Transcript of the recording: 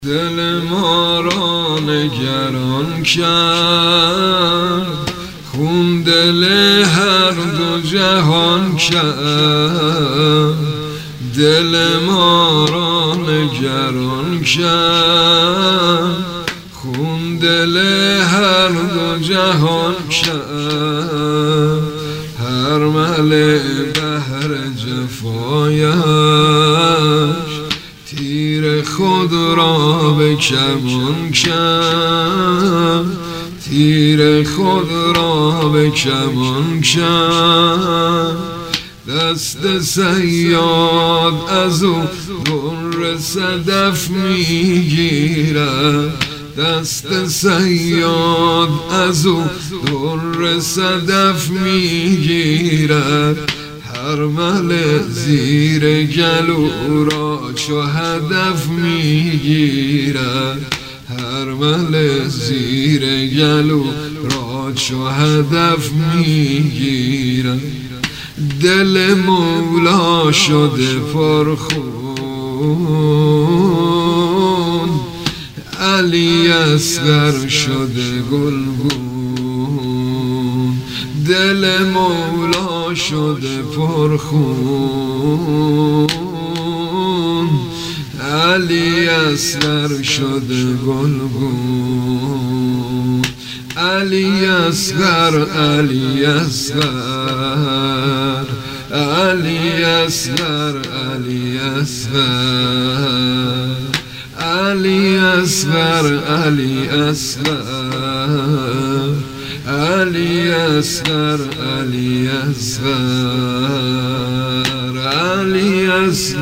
دل ما را نگران کرد، خون دل هر دو جهان کرد. دل ما را نگران کرد، خون دل هر دو جهان کرد. هر مل بحر جفایش تیر خود را به کمان کرد. تیر خود را به کمان کرد. دست صیاد از او در صدف میگیرد. دست صیاد از او در صدف میگیرد. هر مل زیر گلو را چو هدف میگیرد. هر مل زیر گلو را چو هدف میگیرد. دل مولا شده پرخون، علی اصغر شده گلگون. دل مولا شده پرخون، علی اصغر شده گلگون. علی اصغر، علی اصغر، علی اصغر، علی اصغر، علی اصغر، علی اصغر، علی اصغر، علی اصغر.